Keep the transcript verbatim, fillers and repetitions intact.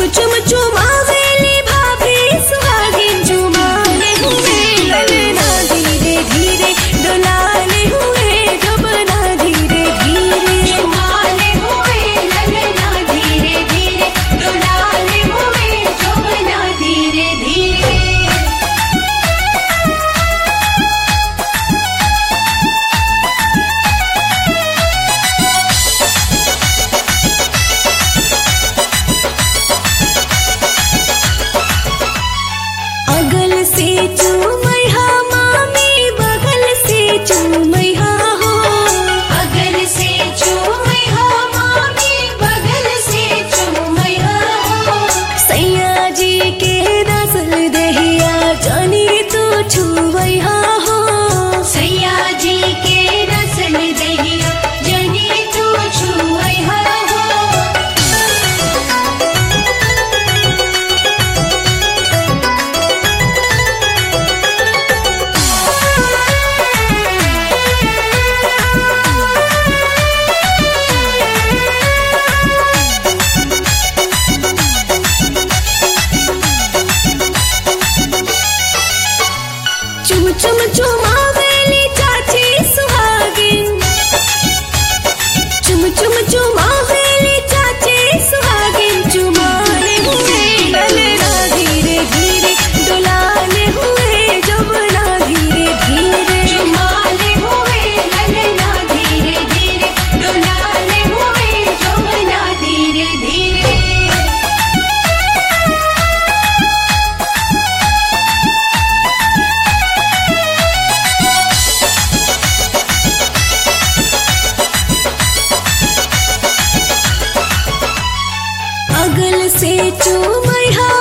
चुम चुमावेली भाभी सुहागिन चुमाने हुए ललना धीरे धीरे डोलाने हुए जबना धीरे धीरे चुमाने हुए ललना धीरे धीरे डोलाने हुए जबना धीरे धीरे। अगल से चूमैहा मामी बगल से चूमैहा हो अगल से चूमैहा मामी बगल से चूमैहा हो। सैया जी के नसल दहिया जानी तू छुवैहा हो सैया जी के नसल दहिया जनी तू छुवैहा हो। चुम चुम चुमावेली चाची सुहागिन चुम चुम चुमावेली चाची सुहागिन चुमाने हुए ललना धीरे धीरे डोलाने हुए जबना धीरे धीरे चुमाने हुए ललना धीरे धीरे डोलाने हुए जबना धीरे धीरे। अगल से चूमैहा